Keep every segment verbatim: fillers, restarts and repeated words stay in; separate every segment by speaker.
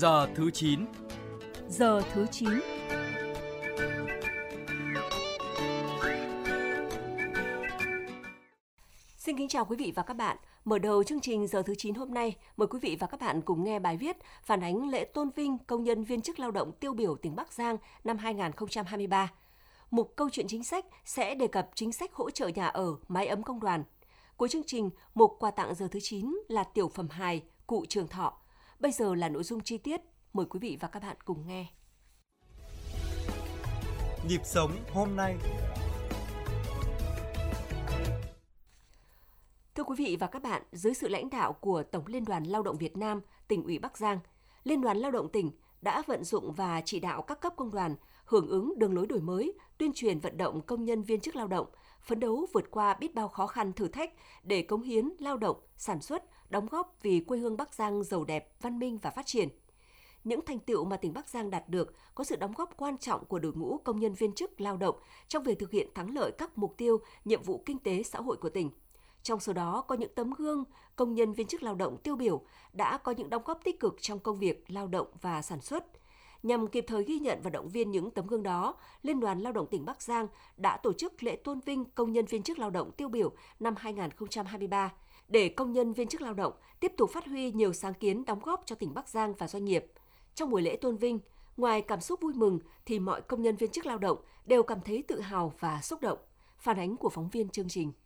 Speaker 1: Giờ thứ chín.
Speaker 2: Giờ thứ chín. Xin kính chào quý vị và các bạn. Mở đầu chương trình Giờ thứ chín hôm nay, mời quý vị và các bạn cùng nghe bài viết phản ánh lễ tôn vinh công nhân viên chức lao động tiêu biểu tỉnh Bắc Giang năm hai không hai ba. Mục câu chuyện chính sách sẽ đề cập chính sách hỗ trợ nhà ở, mái ấm công đoàn. Cuối chương trình, mục quà tặng Giờ thứ chín là tiểu phẩm hài Cụ Trường Thọ. Bây giờ là nội dung chi tiết, mời quý vị và các bạn cùng nghe.
Speaker 3: Nhịp sống hôm nay.
Speaker 2: Thưa quý vị và các bạn, dưới sự lãnh đạo của Tổng Liên đoàn Lao động Việt Nam, Tỉnh ủy Bắc Giang, Liên đoàn Lao động tỉnh đã vận dụng và chỉ đạo các cấp công đoàn hưởng ứng đường lối đổi mới, tuyên truyền vận động công nhân viên chức lao động, phấn đấu vượt qua biết bao khó khăn thử thách để cống hiến lao động, sản xuất, đóng góp vì quê hương Bắc Giang giàu đẹp, văn minh và phát triển. Những thành tựu mà tỉnh Bắc Giang đạt được có sự đóng góp quan trọng của đội ngũ công nhân viên chức lao động trong việc thực hiện thắng lợi các mục tiêu, nhiệm vụ kinh tế xã hội của tỉnh. Trong số đó có những tấm gương công nhân viên chức lao động tiêu biểu đã có những đóng góp tích cực trong công việc lao động và sản xuất. Nhằm kịp thời ghi nhận và động viên những tấm gương đó, Liên đoàn Lao động tỉnh Bắc Giang đã tổ chức lễ tôn vinh công nhân viên chức lao động tiêu biểu năm hai không hai ba để công nhân viên chức lao động tiếp tục phát huy nhiều sáng kiến đóng góp cho tỉnh Bắc Giang và doanh nghiệp. Trong buổi lễ tôn vinh, ngoài cảm xúc vui mừng thì mọi công nhân viên chức lao động đều cảm thấy tự hào và xúc động. Phản ánh của phóng viên chương trình.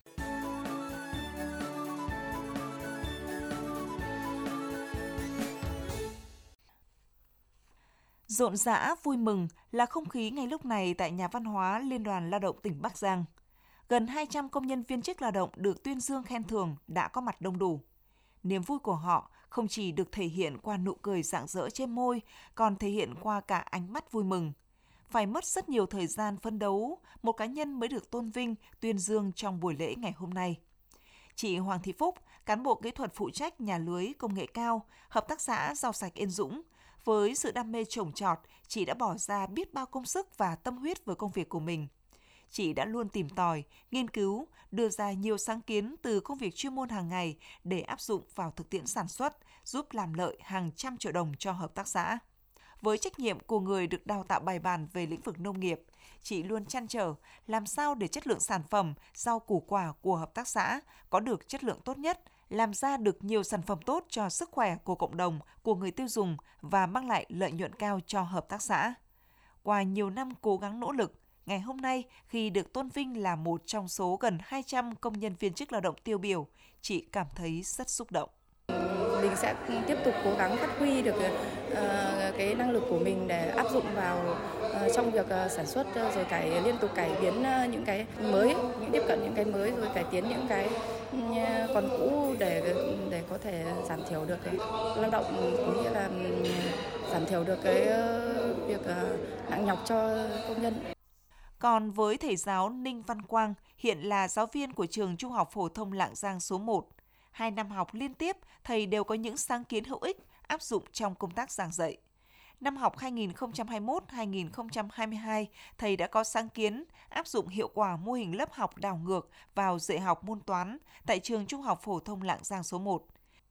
Speaker 4: Rộn rã, vui mừng là không khí ngay lúc này tại Nhà văn hóa Liên đoàn Lao động tỉnh Bắc Giang. Gần hai trăm công nhân viên chức lao động được tuyên dương khen thưởng đã có mặt đông đủ. Niềm vui của họ không chỉ được thể hiện qua nụ cười rạng rỡ trên môi, còn thể hiện qua cả ánh mắt vui mừng. Phải mất rất nhiều thời gian phấn đấu, một cá nhân mới được tôn vinh, tuyên dương trong buổi lễ ngày hôm nay. Chị Hoàng Thị Phúc, cán bộ kỹ thuật phụ trách nhà lưới công nghệ cao, hợp tác xã Rau Sạch Yên Dũng, với sự đam mê trồng trọt, chị đã bỏ ra biết bao công sức và tâm huyết với công việc của mình. Chị đã luôn tìm tòi, nghiên cứu, đưa ra nhiều sáng kiến từ công việc chuyên môn hàng ngày để áp dụng vào thực tiễn sản xuất, giúp làm lợi hàng trăm triệu đồng cho hợp tác xã. Với trách nhiệm của người được đào tạo bài bản về lĩnh vực nông nghiệp, chị luôn trăn trở làm sao để chất lượng sản phẩm, rau củ quả của hợp tác xã có được chất lượng tốt nhất, làm ra được nhiều sản phẩm tốt cho sức khỏe của cộng đồng, của người tiêu dùng và mang lại lợi nhuận cao cho hợp tác xã. Qua nhiều năm cố gắng nỗ lực, ngày hôm nay khi được tôn vinh là một trong số gần hai trăm công nhân viên chức lao động tiêu biểu, chị cảm thấy rất xúc động.
Speaker 5: Mình sẽ tiếp tục cố gắng phát huy được uh, cái năng lực của mình để áp dụng vào uh, trong việc uh, sản xuất, uh, rồi cải liên tục cải biến uh, những cái mới, những tiếp cận những cái mới, rồi cải tiến những cái uh, còn cũ để để có thể giảm thiểu được cái lao động, cũng như là um, giảm thiểu được cái uh, việc uh, nặng nhọc cho công nhân.
Speaker 4: Còn với thầy giáo Ninh Văn Quang, hiện là giáo viên của trường Trung học phổ thông Lạng Giang số một. Hai năm học liên tiếp, thầy đều có những sáng kiến hữu ích áp dụng trong công tác giảng dạy. Năm học hai nghìn không trăm hai mươi mốt hai nghìn không trăm hai mươi hai, thầy đã có sáng kiến áp dụng hiệu quả mô hình lớp học đảo ngược vào dạy học môn toán tại trường Trung học phổ thông Lạng Giang số một.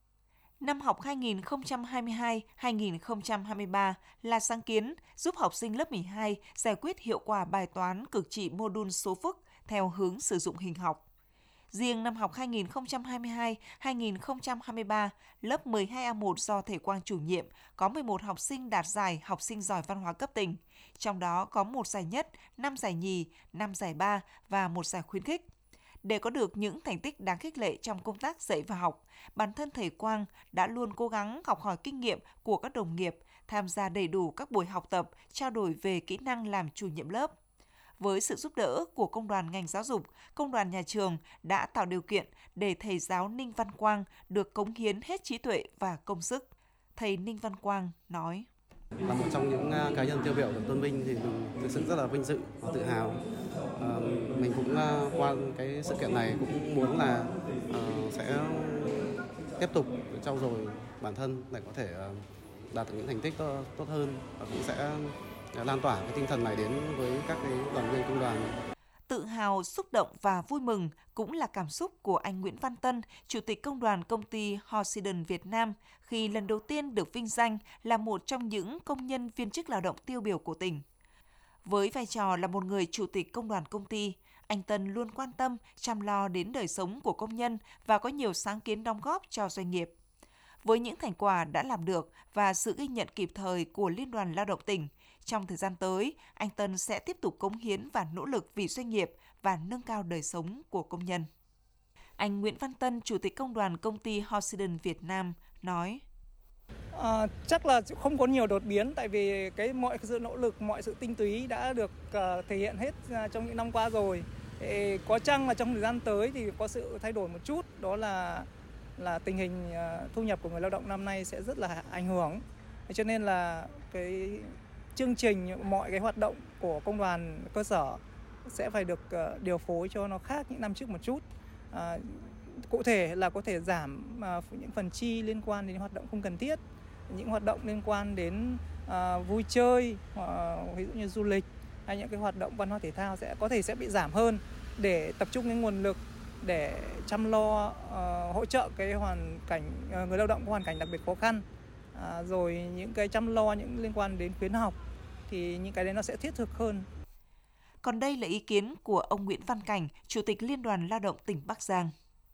Speaker 4: Năm học hai nghìn không trăm hai mươi hai hai nghìn không trăm hai mươi ba là sáng kiến giúp học sinh lớp mười hai giải quyết hiệu quả bài toán cực trị mô đun số phức theo hướng sử dụng hình học. Riêng năm học hai nghìn không trăm hai mươi hai hai nghìn không trăm hai mươi ba, lớp mười hai A một do thầy Quang chủ nhiệm có mười một học sinh đạt giải học sinh giỏi văn hóa cấp tỉnh, trong đó có một giải nhất, năm giải nhì, năm giải ba và một giải khuyến khích. Để có được những thành tích đáng khích lệ trong công tác dạy và học, bản thân thầy Quang đã luôn cố gắng học hỏi kinh nghiệm của các đồng nghiệp, tham gia đầy đủ các buổi học tập, trao đổi về kỹ năng làm chủ nhiệm lớp. Với sự giúp đỡ của công đoàn ngành giáo dục, công đoàn nhà trường đã tạo điều kiện để thầy giáo Ninh Văn Quang được cống hiến hết trí tuệ và công sức. Thầy Ninh Văn Quang nói:
Speaker 6: Là một trong những cá nhân tiêu biểu được tôn vinh thì mình thực sự rất là vinh dự và tự hào. À, mình cũng qua cái sự kiện này cũng muốn là uh, sẽ tiếp tục trau dồi bản thân để có thể uh, đạt được những thành tích tốt, tốt hơn và cũng sẽ lan tỏa cái tinh thần này đến với các cái đoàn viên công đoàn.
Speaker 4: Tự hào, xúc động và vui mừng cũng là cảm xúc của anh Nguyễn Văn Tân, Chủ tịch Công đoàn Công ty Hosiden Việt Nam, khi lần đầu tiên được vinh danh là một trong những công nhân viên chức lao động tiêu biểu của tỉnh. Với vai trò là một người chủ tịch công đoàn công ty, anh Tân luôn quan tâm, chăm lo đến đời sống của công nhân và có nhiều sáng kiến đóng góp cho doanh nghiệp. Với những thành quả đã làm được và sự ghi nhận kịp thời của Liên đoàn Lao động tỉnh, trong thời gian tới, anh Tân sẽ tiếp tục cống hiến và nỗ lực vì doanh nghiệp và nâng cao đời sống của công nhân. Anh Nguyễn Văn Tân, Chủ tịch Công đoàn Công ty Hosiden Việt Nam, nói:
Speaker 1: À, chắc là không có nhiều đột biến, tại vì cái mọi sự nỗ lực, mọi sự tinh túy đã được uh, thể hiện hết uh, trong những năm qua rồi. Thì có chăng là trong thời gian tới thì có sự thay đổi một chút, đó là là tình hình uh, thu nhập của người lao động năm nay sẽ rất là ảnh hưởng. Cho nên là cái chương trình, mọi cái hoạt động của công đoàn cơ sở sẽ phải được uh, điều phối cho nó khác những năm trước một chút. Uh, cụ thể là có thể giảm uh, những phần chi liên quan đến hoạt động không cần thiết, những hoạt động liên quan đến uh, vui chơi, uh, ví dụ như du lịch hay những cái hoạt động văn hóa thể thao sẽ có thể sẽ bị giảm hơn, để tập trung cái nguồn lực để chăm lo uh, hỗ trợ cái hoàn cảnh uh, người lao động có hoàn cảnh đặc biệt khó khăn, uh, rồi những cái chăm lo những liên quan đến khuyến học thì những cái đấy nó sẽ thiết thực hơn.
Speaker 4: Còn đây là ý kiến của ông Nguyễn Văn Cảnh, Chủ tịch Liên đoàn Lao động tỉnh Bắc Giang.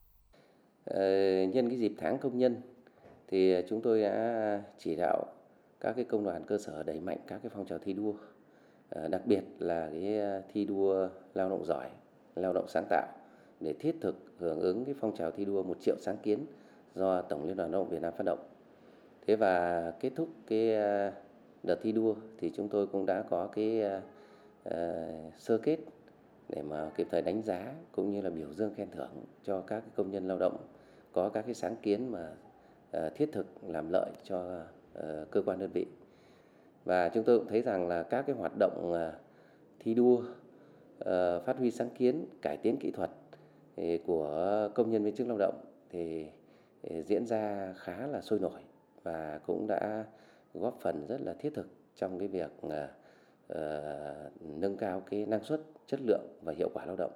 Speaker 7: Ờ, nhân cái dịp tháng công nhân thì chúng tôi đã chỉ đạo các cái công đoàn cơ sở đẩy mạnh các cái phong trào thi đua, ờ, đặc biệt là cái thi đua lao động giỏi, lao động sáng tạo, để thiết thực hưởng ứng cái phong trào thi đua một triệu sáng kiến do Tổng Liên đoàn Lao động Việt Nam phát động. Thế và kết thúc cái đợt thi đua thì chúng tôi cũng đã có cái uh, sơ kết để mà kịp thời đánh giá cũng như là biểu dương khen thưởng cho các cái công nhân lao động có các cái sáng kiến mà uh, thiết thực làm lợi cho uh, cơ quan đơn vị. Và chúng tôi cũng thấy rằng là các cái hoạt động uh, thi đua, uh, phát huy sáng kiến, cải tiến kỹ thuật thì của công nhân viên chức lao động thì, thì diễn ra khá là sôi nổi và cũng đã góp phần rất là thiết thực trong cái việc uh, uh, nâng cao cái năng suất, chất lượng và hiệu quả lao động.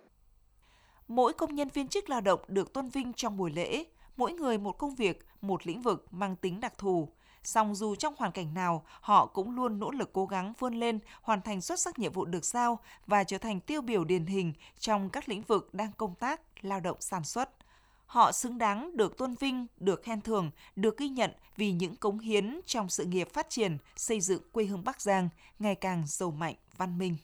Speaker 4: Mỗi công nhân viên chức lao động được tôn vinh trong buổi lễ, mỗi người một công việc, một lĩnh vực mang tính đặc thù. Song dù trong hoàn cảnh nào, họ cũng luôn nỗ lực cố gắng vươn lên, hoàn thành xuất sắc nhiệm vụ được giao và trở thành tiêu biểu điển hình trong các lĩnh vực đang công tác, lao động sản xuất. Họ xứng đáng được tôn vinh, được khen thưởng, được ghi nhận vì những cống hiến trong sự nghiệp phát triển, xây dựng quê hương Bắc Giang ngày càng giàu mạnh, văn minh.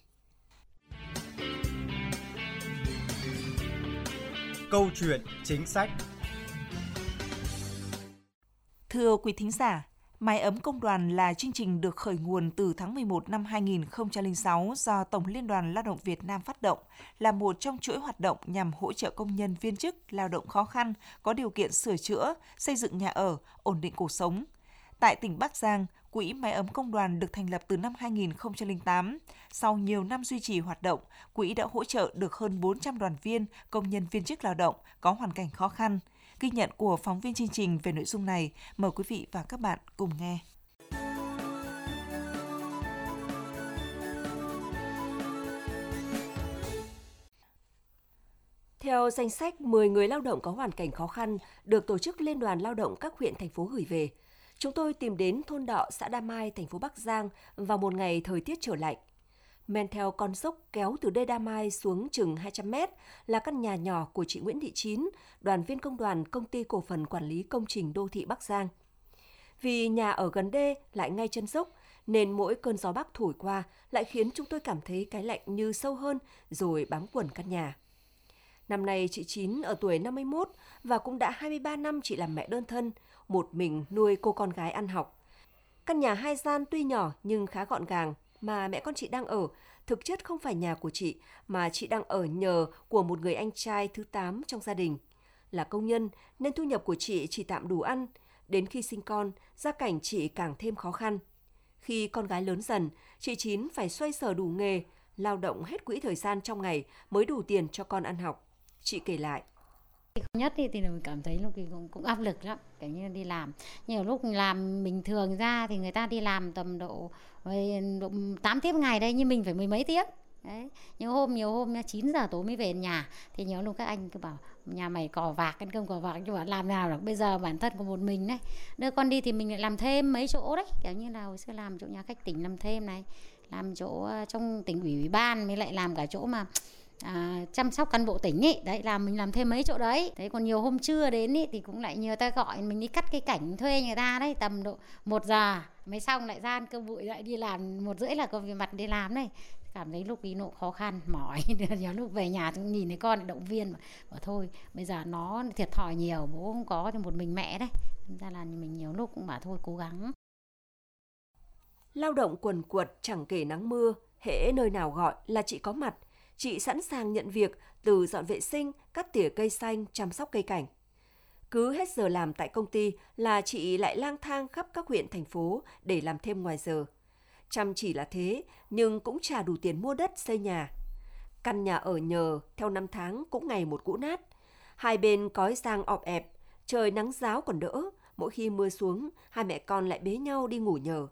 Speaker 3: Câu chuyện chính sách.
Speaker 4: Thưa quý thính giả, Mái ấm công đoàn là chương trình được khởi nguồn từ tháng mười một năm hai nghìn không trăm lẻ sáu do Tổng Liên đoàn Lao động Việt Nam phát động, là một trong chuỗi hoạt động nhằm hỗ trợ công nhân viên chức lao động khó khăn, có điều kiện sửa chữa, xây dựng nhà ở, ổn định cuộc sống. Tại tỉnh Bắc Giang, Quỹ Mái ấm công đoàn được thành lập từ năm hai nghìn không trăm lẻ tám. Sau nhiều năm duy trì hoạt động, quỹ đã hỗ trợ được hơn bốn trăm đoàn viên, công nhân viên chức lao động có hoàn cảnh khó khăn. Ghi nhận của phóng viên chương trình về nội dung này, mời quý vị và các bạn cùng nghe.
Speaker 2: Theo danh sách mười người lao động có hoàn cảnh khó khăn được Tổ chức Liên đoàn Lao động các huyện, thành phố gửi về, chúng tôi tìm đến thôn Đọ, xã Đa Mai, thành phố Bắc Giang vào một ngày thời tiết trở lạnh. Men theo con dốc kéo từ đê Đa Mai xuống chừng hai trăm mét là căn nhà nhỏ của chị Nguyễn Thị Chín, đoàn viên công đoàn Công ty Cổ phần Quản lý Công trình Đô thị Bắc Giang. Vì nhà ở gần đê lại ngay chân dốc, nên mỗi cơn gió bắc thổi qua lại khiến chúng tôi cảm thấy cái lạnh như sâu hơn rồi bám quần căn nhà. Năm nay chị Chín ở tuổi năm mươi mốt và cũng đã hai mươi ba năm chị làm mẹ đơn thân, một mình nuôi cô con gái ăn học. Căn nhà hai gian tuy nhỏ nhưng khá gọn gàng mà mẹ con chị đang ở, thực chất không phải nhà của chị, mà chị đang ở nhờ của một người anh trai thứ tám trong gia đình. Là công nhân nên thu nhập của chị chỉ tạm đủ ăn. Đến khi sinh con, gia cảnh chị càng thêm khó khăn. Khi con gái lớn dần, chị Chín phải xoay sở đủ nghề, lao động hết quỹ thời gian trong ngày mới đủ tiền cho con ăn học. Chị kể lại.
Speaker 8: Nhất thì, thì mình cảm thấy lúc thì cũng, cũng áp lực lắm, kiểu như đi làm. Nhiều lúc làm bình thường ra thì người ta đi làm tầm độ, độ tám tiếng ngày đây, nhưng mình phải mười mấy tiếng. Đấy, nhiều hôm nhiều hôm chín giờ tối mới về nhà thì nhiều lúc các anh cứ bảo nhà mày cò vạc ăn cơm cò vạc, nhưng mà làm nào được, bây giờ bản thân của một mình đấy, đưa con đi thì mình lại làm thêm mấy chỗ đấy, kiểu như là hồi xưa làm chỗ nhà khách tỉnh làm thêm này, làm chỗ trong tỉnh ủy ủy ban, mới lại làm cả chỗ mà à, chăm sóc cán bộ tỉnh ấy, đấy làm mình làm thêm mấy chỗ đấy. Đấy, còn nhiều hôm trưa đến ấy thì cũng lại nhiều ta gọi mình đi cắt cây cảnh thuê người ta đấy, tầm độ một giờ mới xong, lại ra ăn cơm bụi lại đi làm một rưỡi là có về mặt đi làm đấy. Cảm thấy lúc ý nộ khó khăn mỏi nhiều lúc về nhà nhìn thấy con động viên mà bảo thôi bây giờ nó thiệt thòi nhiều, bố không có thì một mình mẹ đấy, nên ra là mình nhiều lúc cũng bảo thôi cố gắng.
Speaker 2: Lao động quần quật chẳng kể nắng mưa, hễ nơi nào gọi là chị có mặt. Chị sẵn sàng nhận việc từ dọn vệ sinh, cắt tỉa cây xanh, chăm sóc cây cảnh. Cứ hết giờ làm tại công ty là chị lại lang thang khắp các huyện, thành phố để làm thêm ngoài giờ. Chăm chỉ là thế, nhưng cũng chả đủ tiền mua đất xây nhà. Căn nhà ở nhờ theo năm tháng cũng ngày một cũ nát. Hai bên cói giang ọp ẹp, trời nắng ráo còn đỡ. Mỗi khi mưa xuống, hai mẹ con lại bế nhau đi ngủ nhờ.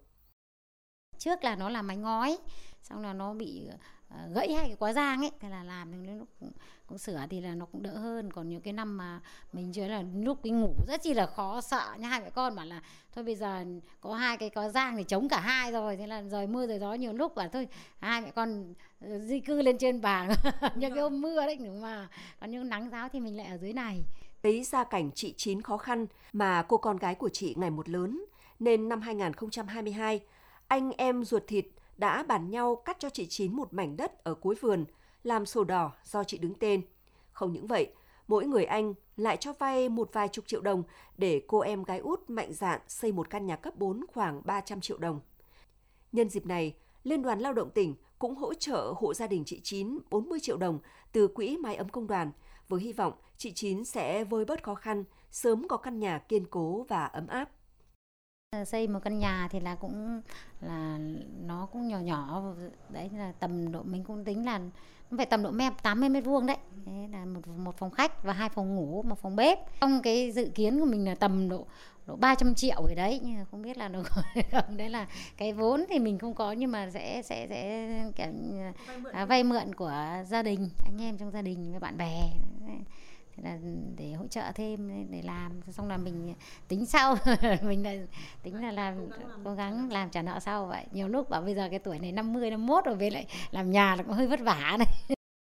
Speaker 8: Trước là nó là mái ngói, xong là nó bị uh, gãy hai cái quá giang ấy, thế là làm đến lúc cũng, cũng sửa thì là nó cũng đỡ hơn. Còn những cái năm mà mình chơi là lúc đi ngủ rất chi là khó sợ nha, hai mẹ con bảo là thôi bây giờ có hai cái quá giang thì chống cả hai rồi, thế là rồi mưa rồi gió nhiều lúc bảo thôi hai mẹ con di cư lên trên bảng những cái hôm mưa đấy, nhưng mà còn những nắng ráo thì mình lại ở dưới này.
Speaker 2: Thấy gia cảnh chị Chín khó khăn mà cô con gái của chị ngày một lớn, nên năm hai không hai hai, anh em ruột thịt đã bàn nhau cắt cho chị Chín một mảnh đất ở cuối vườn, làm sổ đỏ do chị đứng tên. Không những vậy, mỗi người anh lại cho vay một vài chục triệu đồng để cô em gái út mạnh dạn xây một căn nhà cấp bốn khoảng ba trăm triệu đồng. Nhân dịp này, Liên đoàn Lao động tỉnh cũng hỗ trợ hộ gia đình chị Chín bốn mươi triệu đồng từ quỹ mái ấm công đoàn, với hy vọng chị Chín sẽ vơi bớt khó khăn, sớm có căn nhà kiên cố và ấm áp.
Speaker 8: Xây một căn nhà thì là cũng là nó cũng nhỏ nhỏ đấy, là tầm độ mình cũng tính là nó phải tầm độ mép tám mươi mét vuông đấy. Thế là một một phòng khách và hai phòng ngủ, một phòng bếp. Trong cái dự kiến của mình là tầm độ độ ba trăm triệu rồi đấy, nhưng mà không biết là nó có không. Đấy là cái vốn thì mình không có, nhưng mà sẽ sẽ sẽ kiểu vay mượn, à, vay mượn của gia đình, anh em trong gia đình với bạn bè. Thế là để hỗ trợ thêm để làm, xong là mình tính sau mình là tính là làm cố gắng làm trả nợ sau vậy. Nhiều lúc bảo bây giờ cái tuổi này năm mươi, năm mươi mốt rồi về lại làm nhà là cũng hơi vất vả này.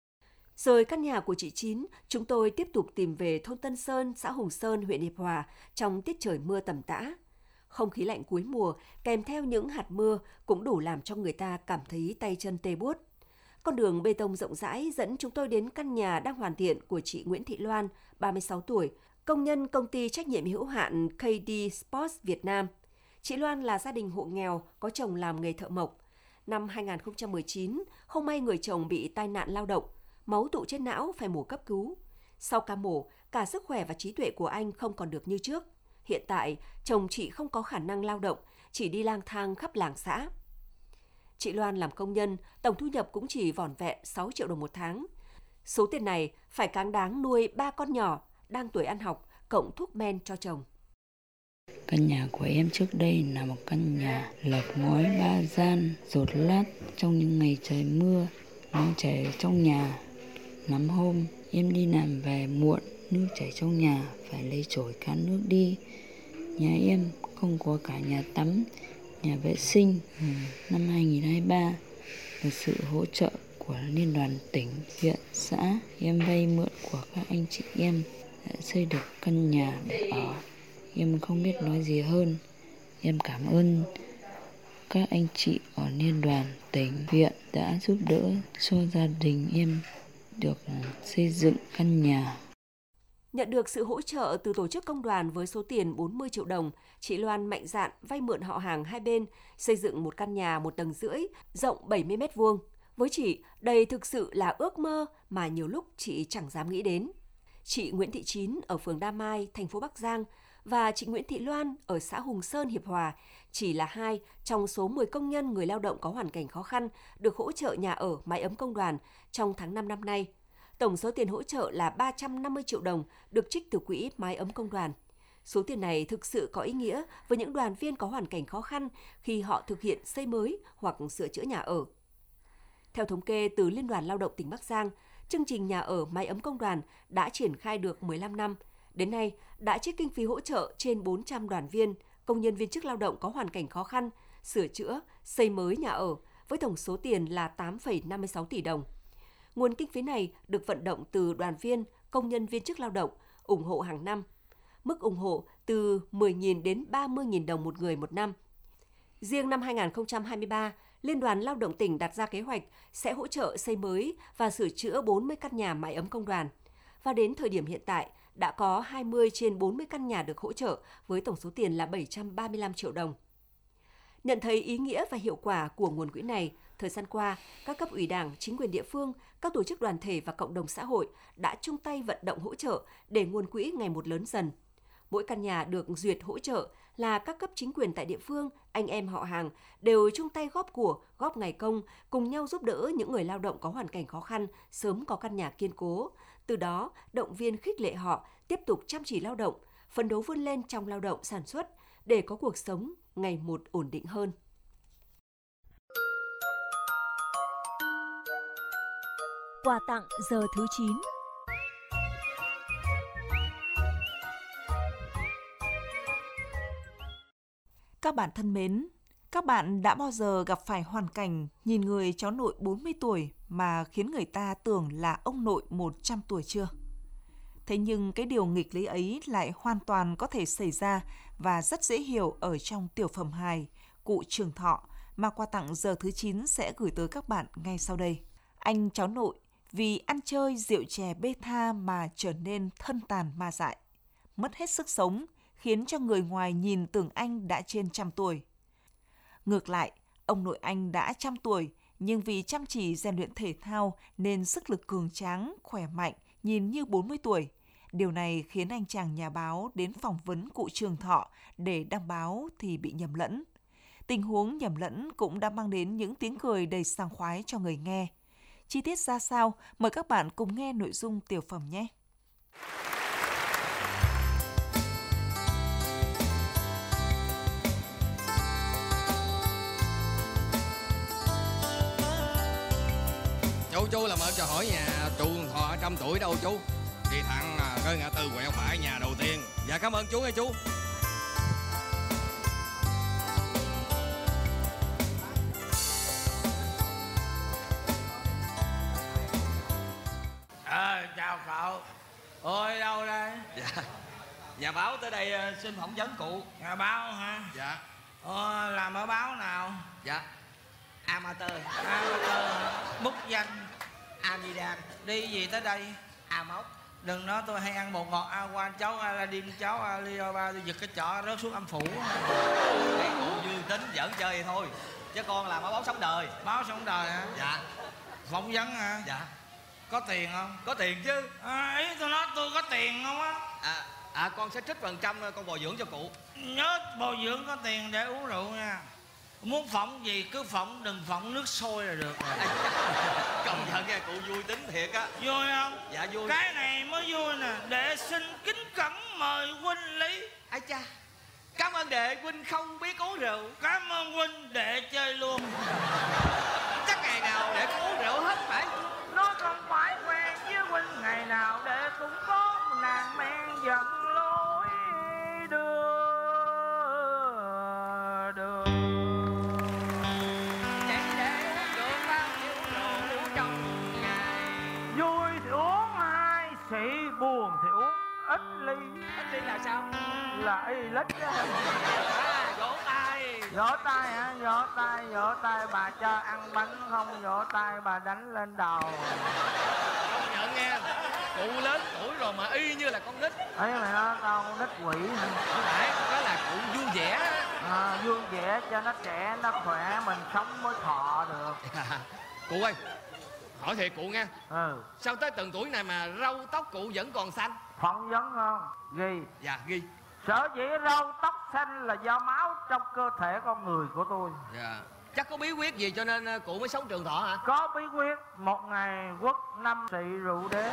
Speaker 2: Rồi căn nhà của chị Chín, chúng tôi tiếp tục tìm về thôn Tân Sơn, xã Hùng Sơn, huyện Hiệp Hòa trong tiết trời mưa tầm tã. Không khí lạnh cuối mùa kèm theo những hạt mưa cũng đủ làm cho người ta cảm thấy tay chân tê buốt. Con đường bê tông rộng rãi dẫn chúng tôi đến căn nhà đang hoàn thiện của chị Nguyễn Thị Loan, ba mươi sáu tuổi, công nhân công ty trách nhiệm hữu hạn ca đê Sports Việt Nam. Chị Loan là gia đình hộ nghèo, có chồng làm nghề thợ mộc. Năm hai không một chín, không may người chồng bị tai nạn lao động, máu tụ trên não phải mổ cấp cứu. Sau ca mổ, cả sức khỏe và trí tuệ của anh không còn được như trước. Hiện tại, chồng chị không có khả năng lao động, chỉ đi lang thang khắp làng xã. Chị Loan làm công nhân, tổng thu nhập cũng chỉ vỏn vẹn sáu triệu đồng một tháng. Số tiền này phải cáng đáng nuôi ba con nhỏ, đang tuổi ăn học, cộng thuốc men cho chồng.
Speaker 9: Căn nhà của em trước đây là một căn nhà lợp ngói ba gian, dột lát. Trong những ngày trời mưa, nó chảy trong nhà. Lắm hôm em đi làm về muộn, nước chảy trong nhà, phải lấy chổi cán nước đi. Nhà em không có cả nhà tắm, nhà vệ sinh. Ừ, năm hai không hai ba, được sự hỗ trợ của Liên đoàn tỉnh, huyện, xã, em vay mượn của các anh chị em đã xây được căn nhà để ở. Em không biết nói gì hơn. Em cảm ơn các anh chị ở Liên đoàn tỉnh, huyện đã giúp đỡ cho gia đình em được xây dựng căn nhà.
Speaker 2: Nhận được sự hỗ trợ từ tổ chức công đoàn với số tiền bốn mươi triệu đồng, chị Loan mạnh dạn vay mượn họ hàng hai bên, xây dựng một căn nhà một tầng rưỡi, rộng bảy mươi mét vuông. Với chị, đây thực sự là ước mơ mà nhiều lúc chị chẳng dám nghĩ đến. Chị Nguyễn Thị Chín ở phường Đa Mai, thành phố Bắc Giang và chị Nguyễn Thị Loan ở xã Hùng Sơn, Hiệp Hòa chỉ là hai trong số mười công nhân người lao động có hoàn cảnh khó khăn được hỗ trợ nhà ở mái ấm công đoàn trong tháng năm năm nay. Tổng số tiền hỗ trợ là ba trăm năm mươi triệu đồng được trích từ quỹ mái ấm công đoàn. Số tiền này thực sự có ý nghĩa với những đoàn viên có hoàn cảnh khó khăn khi họ thực hiện xây mới hoặc sửa chữa nhà ở. Theo thống kê từ Liên đoàn Lao động tỉnh Bắc Giang, chương trình nhà ở mái ấm công đoàn đã triển khai được mười lăm năm. Đến nay, đã trích kinh phí hỗ trợ trên bốn trăm đoàn viên, công nhân viên chức lao động có hoàn cảnh khó khăn, sửa chữa, xây mới nhà ở với tổng số tiền là tám phẩy năm mươi sáu tỷ đồng. Nguồn kinh phí này được vận động từ đoàn viên, công nhân viên chức lao động, ủng hộ hàng năm. Mức ủng hộ từ mười nghìn đến ba mươi nghìn đồng một người một năm. Riêng năm hai không hai ba, Liên đoàn Lao động tỉnh đặt ra kế hoạch sẽ hỗ trợ xây mới và sửa chữa bốn mươi căn nhà mái ấm công đoàn. Và đến thời điểm hiện tại, đã có hai mươi trên bốn mươi căn nhà được hỗ trợ với tổng số tiền là bảy trăm ba mươi lăm triệu đồng. Nhận thấy ý nghĩa và hiệu quả của nguồn quỹ này, thời gian qua, các cấp ủy Đảng, chính quyền địa phương, các tổ chức đoàn thể và cộng đồng xã hội đã chung tay vận động hỗ trợ để nguồn quỹ ngày một lớn dần. Mỗi căn nhà được duyệt hỗ trợ là các cấp chính quyền tại địa phương, anh em họ hàng đều chung tay góp của, góp ngày công, cùng nhau giúp đỡ những người lao động có hoàn cảnh khó khăn sớm có căn nhà kiên cố. Từ đó, động viên khích lệ họ tiếp tục chăm chỉ lao động, phấn đấu vươn lên trong lao động sản xuất để có cuộc sống ngày một ổn định hơn.
Speaker 10: Quà tặng giờ thứ chín.
Speaker 4: Các bạn thân mến, các bạn đã bao giờ gặp phải hoàn cảnh nhìn người cháu nội bốn mươi tuổi mà khiến người ta tưởng là ông nội một trăm tuổi chưa? Thế nhưng cái điều nghịch lý ấy lại hoàn toàn có thể xảy ra và rất dễ hiểu ở trong tiểu phẩm hài Cụ Trường Thọ mà quà tặng giờ thứ chín sẽ gửi tới các bạn ngay sau đây. Anh cháu nội vì ăn chơi rượu chè bê tha mà trở nên thân tàn ma dại, mất hết sức sống, khiến cho người ngoài nhìn tưởng anh đã trên trăm tuổi. Ngược lại, ông nội anh đã trăm tuổi, nhưng vì chăm chỉ rèn luyện thể thao nên sức lực cường tráng, khỏe mạnh, nhìn như bốn mươi tuổi. Điều này khiến anh chàng nhà báo đến phỏng vấn cụ Trường Thọ để đăng báo thì bị nhầm lẫn. Tình huống nhầm lẫn cũng đã mang đến những tiếng cười đầy sảng khoái cho người nghe. Chi tiết ra sao? Mời các bạn cùng nghe nội dung tiểu phẩm nhé!
Speaker 11: Chú chú làm ơn cho hỏi nhà cụ Thọ trăm tuổi đâu chú? Đi thẳng tới ngã tư quẹo phải nhà đầu tiên. Dạ cảm ơn chú nghe chú.
Speaker 12: À, chào cậu. Ôi đâu đây?
Speaker 11: Dạ. Nhà báo tới đây xin phỏng vấn cụ.
Speaker 12: Nhà báo hả?
Speaker 11: Dạ.
Speaker 12: Ờ, làm ở báo nào?
Speaker 11: Dạ. Amateur.
Speaker 12: Amateur. Mức danh
Speaker 11: Amidan.
Speaker 12: đi gì tới đây?
Speaker 11: A mốc.
Speaker 12: Đừng nói tôi hay ăn bột ngọt A quan cháu Aladdin cháu Alibaba tôi giật cái chọ rớt xuống âm phủ.
Speaker 11: Đấy cụ vui tính giỡn chơi vậy thôi, chứ con làm ở báo Sống Đời.
Speaker 12: Báo Sống Đời hả?
Speaker 11: Dạ.
Speaker 12: Phỏng vấn hả?
Speaker 11: Dạ.
Speaker 12: Có tiền không?
Speaker 11: Có tiền chứ.
Speaker 12: À, ý tôi nói tôi có tiền không á?
Speaker 11: À, à con sẽ trích phần trăm con bồi dưỡng cho cụ.
Speaker 12: Nhớ bồi dưỡng có tiền để uống rượu nha. Muốn phỏng gì cứ phỏng, đừng phỏng nước sôi là được rồi.
Speaker 11: Công nhận nghe cụ vui tính thiệt á.
Speaker 12: Vui không?
Speaker 11: Dạ vui.
Speaker 12: Cái này mới vui nè. Đệ xin kính cẩn mời huynh Lý.
Speaker 11: Ai cha, cảm ơn đệ, huynh không biết uống rượu.
Speaker 12: Cảm ơn huynh, đệ chơi luôn.
Speaker 11: Chắc ngày nào đệ cũng uống rượu hết phải.
Speaker 12: Nó không phải quen với huynh, ngày nào đệ cũng có nàng men giận lối đưa đường.
Speaker 11: Vậy để được bao nhiêu rượu trong ngày.
Speaker 12: Vui thì uống hai sĩ, buồn thì uống ít ly.
Speaker 11: Ít ly là sao?
Speaker 12: Là y lít đó.
Speaker 11: À, vỗ tay.
Speaker 12: Vỗ tay hả? Vỗ tay, vỗ tay bà cho ăn bánh không vỗ tay bà đánh lên đầu.
Speaker 11: Công nhận nghe, cụ lớn tuổi rồi mà y như là con nít.
Speaker 12: Ấy mày nói tao con nít quỷ hả?
Speaker 11: Không phải, đó là cụ vui vẻ.
Speaker 12: À, vui vẻ cho nó trẻ, nó khỏe, mình sống mới thọ được.
Speaker 11: Cụ ơi, hỏi thiệt cụ nghe.
Speaker 12: Ừ.
Speaker 11: Sao tới từng tuổi này mà râu tóc cụ vẫn còn xanh?
Speaker 12: Phỏng vấn không? Ghi.
Speaker 11: Dạ ghi.
Speaker 12: Sở dĩ râu tóc xanh là do máu trong cơ thể con người của tôi.
Speaker 11: Dạ. Chắc có bí quyết gì cho nên cụ mới sống trường thọ hả?
Speaker 12: Có bí quyết. Một ngày quất năm xị rượu đế,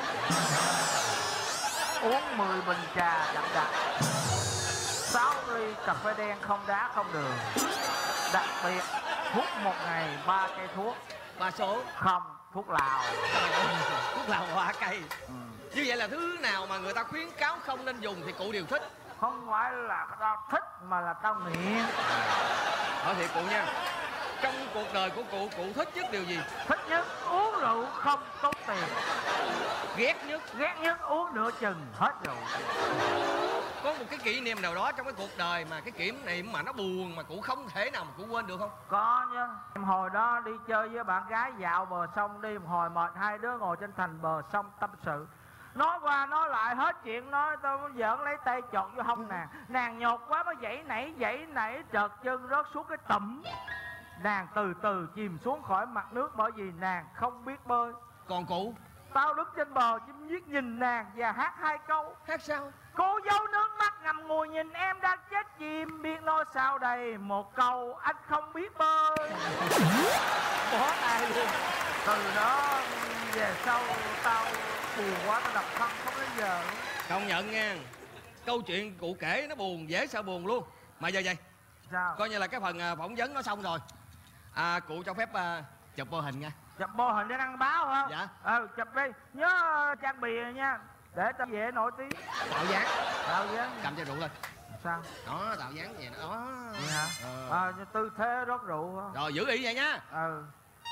Speaker 12: uống mười bình trà đậm đặc, sáu ly cà phê đen không đá không đường. Đặc biệt hút một ngày ba cây thuốc.
Speaker 13: Ba số.
Speaker 12: Không, thuốc lào.
Speaker 13: Thuốc lào hoa cây.
Speaker 12: Ừ.
Speaker 13: Như vậy là thứ nào mà người ta khuyến cáo không nên dùng thì cụ đều thích.
Speaker 12: Không phải là tao thích mà là tao nghiện.
Speaker 13: Hỏi thiệt cụ nha, trong cuộc đời của cụ, cụ thích nhất điều gì?
Speaker 12: Thích nhất uống rượu không tốn tiền.
Speaker 13: Ghét nhất?
Speaker 12: Ghét nhất uống nửa chừng hết rượu.
Speaker 13: Có một cái kỷ niệm nào đó trong cái cuộc đời mà cái kỷ niệm mà nó buồn mà cụ không thể nào mà cụ quên được không?
Speaker 12: Có nhá. Em hồi đó đi chơi với bạn gái dạo bờ sông, đi một hồi mệt, hai đứa ngồi trên thành bờ sông tâm sự. Nói qua nói lại hết chuyện, nói tao giỡn lấy tay chọt vô hông nàng. Nàng nhột quá mới dãy nảy dãy nảy trợt chân rớt xuống cái tẩm. Nàng từ từ chìm xuống khỏi mặt nước bởi vì nàng không biết bơi.
Speaker 13: Còn cụ?
Speaker 12: Tao đứng trên bờ chim viết nhìn nàng và hát hai câu.
Speaker 13: Hát sao?
Speaker 12: Cô dâu nước mắt ngầm ngùi nhìn em đang chết chìm, biết nói sao đây, một câu anh không biết bơi. Bỏ tài luôn. Từ đó về sau tao buồn quá, tao đọc thân không đến giờ.
Speaker 13: Công nhận nha, câu chuyện cụ kể nó buồn, dễ sợ buồn luôn. Mà giờ vậy
Speaker 12: sao?
Speaker 13: Coi như là cái phần phỏng vấn nó xong rồi. À, cụ cho phép uh, chụp mô hình nha.
Speaker 12: Chụp mô hình để đăng báo hả?
Speaker 13: Dạ.
Speaker 12: Ừ, chụp đi. Nhớ trang bì nha, để tao dễ nổi tiếng.
Speaker 13: Tạo dáng.
Speaker 12: Tạo dáng.
Speaker 13: Cầm chai rượu lên.
Speaker 12: Sao?
Speaker 13: Đó, tạo dáng vậy đó.
Speaker 12: Vậy hả?
Speaker 13: Ờ.
Speaker 12: À, tư thế rót rượu hả?
Speaker 13: Rồi, giữ ý vậy nha.
Speaker 12: Ừ.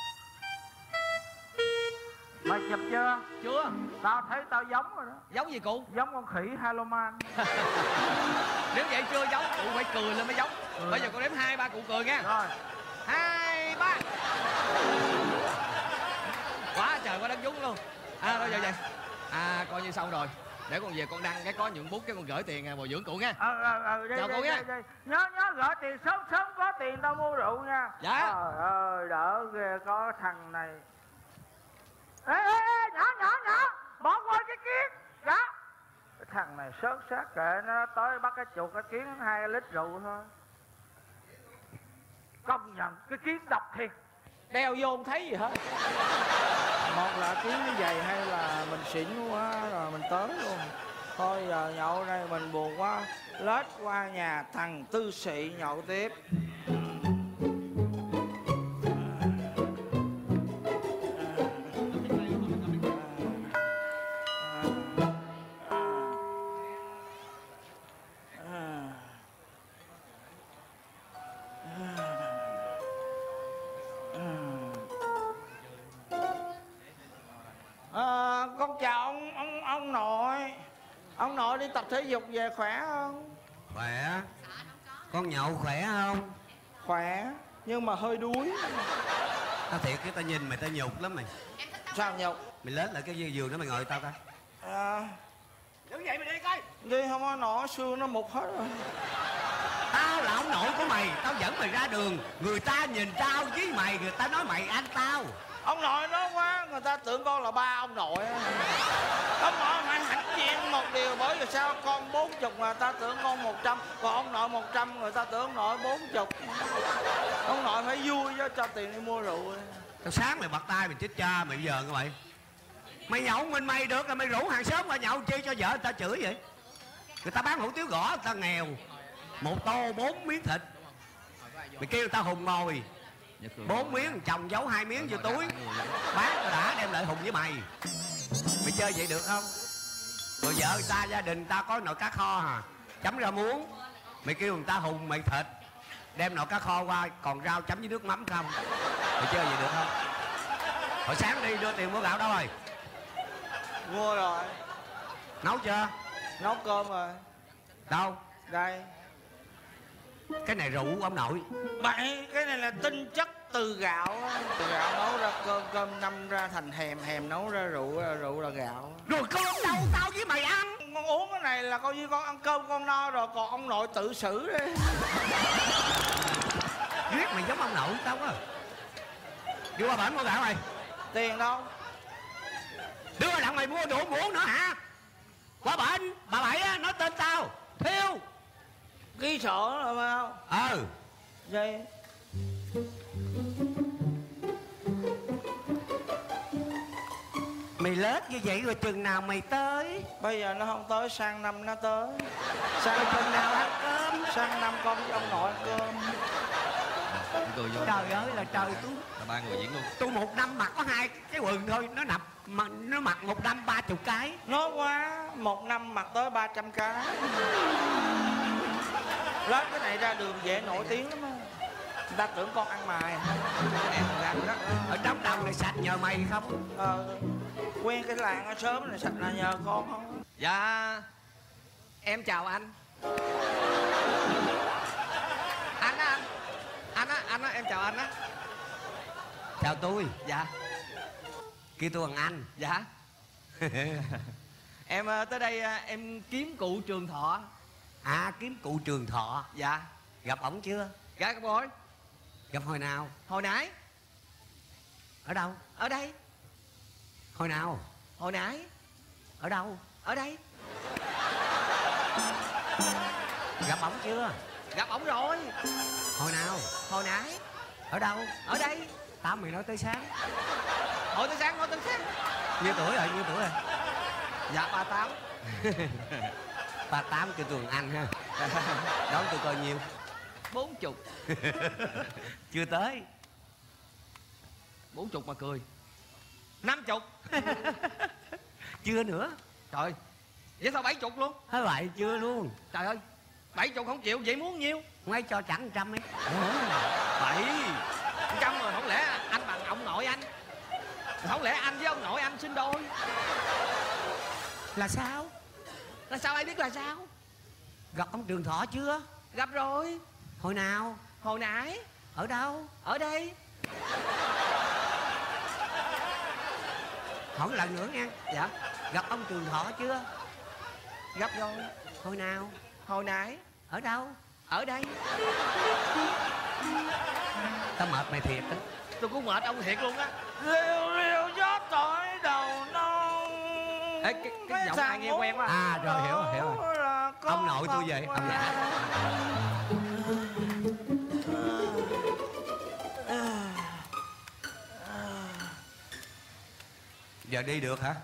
Speaker 12: Mày chụp chưa?
Speaker 13: Chưa.
Speaker 12: Tao thấy tao giống rồi đó.
Speaker 13: Giống gì cụ?
Speaker 12: Giống con khỉ Haloman.
Speaker 13: Nếu vậy chưa giống, cụ phải cười lên mới giống. Ừ. Bây giờ con đếm hai ba cụ cười nha.
Speaker 12: Rồi.
Speaker 13: Hai ba. Quá trời quá đất dúng luôn. À rồi giờ vậy. À coi như xong rồi. Để con về con đăng cái có nhuận bút cái con gửi tiền bồi dưỡng cụ nha.
Speaker 12: Ờ ờ ờ
Speaker 13: chào cụ nha.
Speaker 12: Nhớ nhớ gửi tiền sớm sớm, có tiền tao mua rượu nha.
Speaker 13: Dạ.
Speaker 12: Trời ơi đỡ ghê, có thằng này. Ê ê ê nhỏ nhỏ nhỏ, bỏ qua cái kiến. Dạ. Cái thằng này sớt sát kệ nó, tới bắt cái chuột cái kiến hai lít rượu thôi. Công nhận cái kiến độc thiệt.
Speaker 14: Đeo vô không thấy gì hết. Một là kiến nó dày hay là mình xỉn quá rồi mình tới luôn. Thôi giờ nhậu đây mình buồn quá, lết qua nhà thằng tư sĩ nhậu tiếp. À, con chào ông ông ông nội. Ông nội đi tập thể dục về khỏe không?
Speaker 15: Khỏe. Con nhậu khỏe không?
Speaker 14: Khỏe, nhưng mà hơi đuối.
Speaker 15: Tao thiệt cái tao nhìn mày tao nhục lắm mày.
Speaker 14: Sao nhục?
Speaker 15: Mày lết lại cái giường đó mày ngồi tao coi.
Speaker 14: À,
Speaker 13: đứng dậy mày đi coi.
Speaker 14: Đi không có nổi, xương nó mục hết rồi.
Speaker 15: Tao là ông nội của mày, tao dẫn mày ra đường, người ta nhìn tao với mày, người ta nói mày anh tao.
Speaker 14: Ông nội nói quá, người ta tưởng con là ba ông nội. Ông nội phải hãnh diện một điều, bởi vì sao con bốn chục mà ta tưởng con một trăm, còn ông nội một trăm người ta tưởng ông nội bốn chục. Ông nội phải vui cho cho tiền đi mua rượu.
Speaker 15: Tao sáng mày bật tay mày chết cha mày bây giờ như vậy. Mày nhậu mình mày được rồi mày rủ hàng xóm qua nhậu chi cho vợ người ta chửi vậy. Người ta bán hủ tiếu gõ người ta nghèo, một tô bốn miếng thịt, mày kêu người ta Hùng ngồi bốn miếng chồng giấu hai miếng vô túi bán tao đã đem lại Hùng với mày. Mày chơi vậy được không? Rồi vợ người ta gia đình người ta có nồi cá kho hả, chấm rau muống, mày kêu người ta Hùng mày thịt đem nồi cá kho qua còn rau chấm với nước mắm không. Mày chơi vậy được không? Hồi sáng đi đưa tiền mua gạo đâu rồi?
Speaker 14: Mua rồi.
Speaker 15: Nấu chưa?
Speaker 14: Nấu cơm rồi.
Speaker 15: Đâu?
Speaker 14: Đây.
Speaker 15: Cái này rượu ông nội.
Speaker 14: Bạn, cái này là tinh chất từ gạo. Từ gạo nấu ra cơm, cơm ngâm ra thành hèm, hèm nấu ra rượu, rượu là gạo.
Speaker 15: Rồi cơm đâu tao với mày ăn?
Speaker 14: Con uống cái này là coi như con ăn cơm con no rồi, còn ông nội tự xử đi.
Speaker 15: Riết mày giống ông nội tao quá. Đi qua bển mua gạo mày.
Speaker 14: Tiền đâu?
Speaker 15: Đưa đặng mày mua đồ muỗng nữa hả? Qua bển, bà Bảy á, nói tên tao Thiêu.
Speaker 14: Ghi sổ rồi phải không?
Speaker 15: Ừ.
Speaker 14: Vậy
Speaker 15: mày lết như vậy rồi chừng nào mày tới?
Speaker 14: Bây giờ nó không tới, sang năm nó tới.
Speaker 15: Sang chừng nào ăn cơm?
Speaker 14: Sang năm con với ông nội ăn cơm.
Speaker 13: Tôi cười vô.
Speaker 15: Trời ơi là trời, tôi
Speaker 13: Là ba người diễn luôn.
Speaker 15: tôi một năm mặc có hai cái quần thôi, nó nạp mà nó mặc một năm ba chục cái.
Speaker 14: Nói quá, một năm mặc tới ba trăm cái. Lết cái này ra đường dễ nổi tiếng lắm á. Người ta tưởng con ăn mài.
Speaker 15: Em ra đó. Ở trong đầu này sạch nhờ mày không?
Speaker 14: Ờ, quen cái làng ở sớm này sạch là nhờ con không?
Speaker 13: Dạ em chào anh. Anh á anh. Anh á, anh á, em chào anh á.
Speaker 15: Chào tôi.
Speaker 13: Dạ.
Speaker 15: Kêu tôi bằng anh.
Speaker 13: Dạ. Em ờ, tới đây ờ, em kiếm cụ Trường Thọ.
Speaker 15: À, kiếm cụ Trường Thọ.
Speaker 13: Dạ.
Speaker 15: Gặp ổng chưa?
Speaker 13: Dạ các bối.
Speaker 15: Gặp hồi nào?
Speaker 13: Hồi nãy.
Speaker 15: Ở đâu?
Speaker 13: Ở đây.
Speaker 15: Hồi nào?
Speaker 13: Hồi nãy.
Speaker 15: Ở đâu?
Speaker 13: Ở đây.
Speaker 15: Gặp ổng chưa?
Speaker 13: Gặp ổng rồi.
Speaker 15: Hồi nào?
Speaker 13: Hồi nãy.
Speaker 15: Ở đâu?
Speaker 13: Ở đây.
Speaker 15: Tao mày nói tới sáng.
Speaker 13: Hồi tới sáng, hồi tới sáng.
Speaker 15: Nhiêu tuổi rồi, nhiêu tuổi rồi?
Speaker 13: Dạ ba tám.
Speaker 15: Ba tám kêu tôi bằng anh ha. Đón tôi coi nhiêu?
Speaker 13: Bốn chục.
Speaker 15: Chưa tới.
Speaker 13: Bốn chục mà cười. Năm chục.
Speaker 15: Chưa nữa.
Speaker 13: Trời, vậy sao bảy chục luôn?
Speaker 15: Thế vậy chưa luôn.
Speaker 13: Trời ơi, bảy chục không chịu, vậy muốn nhiêu?
Speaker 15: Ngay cho chẳng trăm ấy.
Speaker 13: Bảy trăm rồi, không lẽ anh bằng ông nội anh? Không lẽ anh với ông nội anh sinh đôi?
Speaker 15: Là sao?
Speaker 13: Là sao ai biết là sao?
Speaker 15: Gặp ông Trường Thọ chưa?
Speaker 13: Gặp rồi.
Speaker 15: Hồi nào?
Speaker 13: Hồi nãy.
Speaker 15: Ở đâu?
Speaker 13: Ở đây.
Speaker 15: Hỏi lần nữa nha.
Speaker 13: Dạ.
Speaker 15: Gặp ông Trường Thọ chưa?
Speaker 13: Gặp rồi.
Speaker 15: Hồi nào?
Speaker 13: Hồi nãy.
Speaker 15: Ở đâu?
Speaker 13: Ở đây.
Speaker 15: Tao mệt mày thiệt á.
Speaker 13: Tôi cũng mệt ông thiệt luôn á.
Speaker 14: Liều liều gió tội đầu non.
Speaker 13: Ê, cái, cái giọng ai nghe quen quá.
Speaker 15: À rồi, hiểu rồi, hiểu rồi. Ông nội tôi về, ông nội. Giờ đi được hả?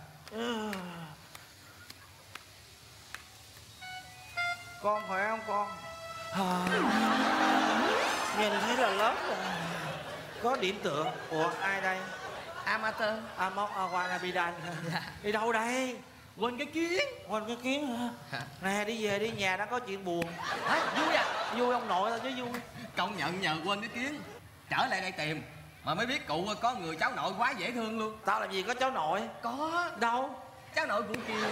Speaker 14: Con khỏe không con? À, nhìn thấy là lớp rồi. Có điểm tựa. Ủa ai đây?
Speaker 13: Amateur.
Speaker 14: Amok Awanabidan.
Speaker 13: Dạ.
Speaker 14: Đi đâu đây?
Speaker 13: Quên cái kiến.
Speaker 14: Quên cái kiến hả? Nè đi về đi, nhà đã có chuyện buồn.
Speaker 13: Hả? Vui à?
Speaker 14: Vui ông nội thôi chứ vui.
Speaker 13: Công nhận nhờ quên cái kiến. Trở lại đây tìm mà mới biết cụ có người cháu nội quá dễ thương luôn.
Speaker 14: Tao làm gì có cháu nội?
Speaker 13: Có.
Speaker 14: Đâu?
Speaker 13: Cháu nội của Kiều.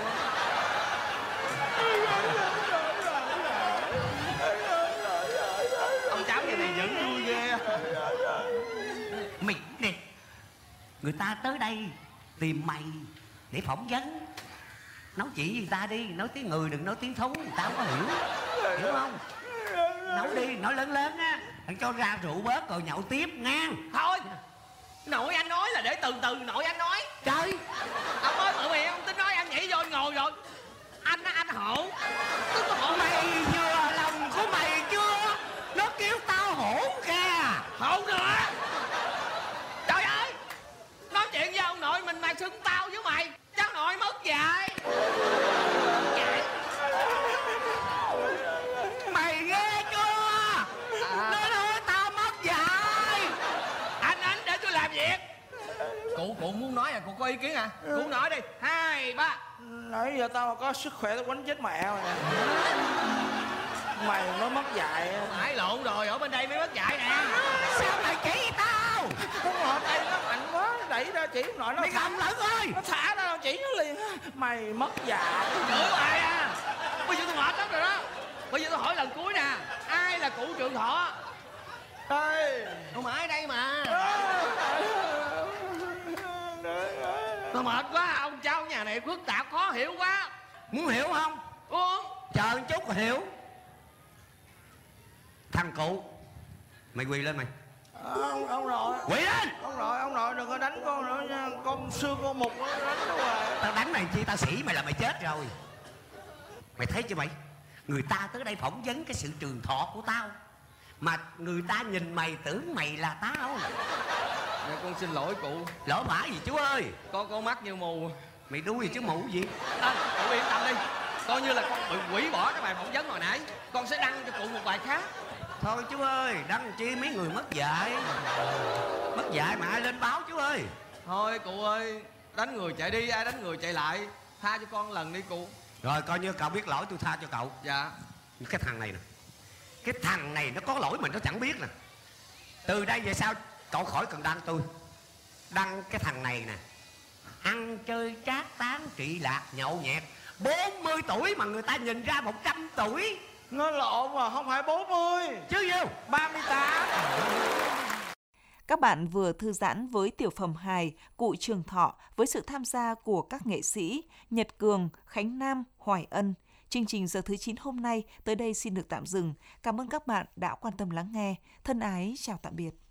Speaker 13: Ông cháu nhà này vẫn vui ghê.
Speaker 15: Mày nè, người ta tới đây tìm mày để phỏng vấn. Nói chuyện với người ta đi, nói tiếng người đừng nói tiếng thú, người ta không có hiểu. Hiểu không? Nói đi, nói lớn lớn á. Thằng cho ra rượu bớt rồi nhậu tiếp ngang.
Speaker 13: Thôi, nội anh nói là để từ từ nội anh nói.
Speaker 15: Trời,
Speaker 13: ông ơi mở miệng, ông tính nói anh nhảy vô anh ngồi rồi. Anh á, anh hổ. Tức là hổ.
Speaker 15: Mày vừa lòng của mày chưa? Nó kêu tao hổ kìa.
Speaker 13: Hổ nữa. Trời ơi, nói chuyện với ông nội mình mà xưng tao với mày. Cháu nội mất dạy.
Speaker 15: Mày ghê chưa? À. Nó nói tao mất dạy.
Speaker 13: Anh anh để tôi làm việc. Cụ cụ muốn nói à, cụ có ý kiến à? Cụ nói đi. Hai ba.
Speaker 14: Nãy giờ tao mà có sức khỏe tao quánh chết mẹ mày nè. Mày mới mất dạy.
Speaker 13: Mãi lộn rồi, ở bên đây mới mất dạy nè.
Speaker 15: Sao mày chỉ tao?
Speaker 14: Con nội đây nó mạnh quá, đẩy ra chỉ ông nội nó.
Speaker 15: Mày cầm lẫn ơi.
Speaker 14: Nó thả ra chỉ nó liền. Mày mất dạy.
Speaker 13: Chửi hoài à. Bây giờ tôi mệt lắm rồi đó. Bây giờ tôi hỏi lần cuối nè. Ai là cụ Trường Thọ?
Speaker 14: Đây.
Speaker 13: Không phải đây mà. Tôi mệt quá, ông cháu nhà này phức tạp khó hiểu quá.
Speaker 15: Muốn hiểu không?
Speaker 13: Uống.
Speaker 15: Chờ một chút hiểu. Thằng cụ, mày quỳ lên mày.
Speaker 14: Ông, ông nội.
Speaker 15: Quỳ lên.
Speaker 14: Ông nội, ông nội đừng có đánh con nữa nha. Con xương con mục nó đánh đâu rồi.
Speaker 15: Tao đánh mày chi, tao sĩ mày là mày chết rồi. Mày thấy chưa mày? Người ta tới đây phỏng vấn cái sự trường thọ của tao, mà người ta nhìn mày tưởng mày là tao.
Speaker 13: Dạ con xin lỗi cụ.
Speaker 15: Lỗi vả gì chú ơi?
Speaker 13: Con con mắt như mù.
Speaker 15: Mày đuôi gì chứ mụ gì?
Speaker 13: À, cụ yên tâm đi. Coi như là con bị hủy bỏ cái bài phỏng vấn hồi nãy. Con sẽ đăng cho cụ một bài khác.
Speaker 15: Thôi chú ơi, đăng chi mấy người mất dạy. Mất dạy mà ai lên báo chú ơi.
Speaker 13: Thôi cụ ơi, đánh người chạy đi, ai đánh người chạy lại. Tha cho con lần đi cụ.
Speaker 15: Rồi coi như cậu biết lỗi tôi tha cho cậu.
Speaker 13: Dạ.
Speaker 15: Cái thằng này nè, cái thằng này nó có lỗi mình nó chẳng biết nè. Từ đây về sau cậu khỏi cần đăng tôi. Đăng cái thằng này nè, ăn chơi trác tán trị lạc nhậu nhẹt, bốn mươi tuổi mà người ta nhìn ra một trăm tuổi.
Speaker 14: Nó lộn mà, không phải bốn mươi
Speaker 15: chứ nhiêu,
Speaker 14: ba mươi tám.
Speaker 4: Các bạn vừa thư giãn với tiểu phẩm hài Cụ Trường Thọ với sự tham gia của các nghệ sĩ Nhật Cường, Khánh Nam, Hoài Ân. Chương trình Giờ thứ chín hôm nay tới đây xin được tạm dừng. Cảm ơn các bạn đã quan tâm lắng nghe. Thân ái, chào tạm biệt.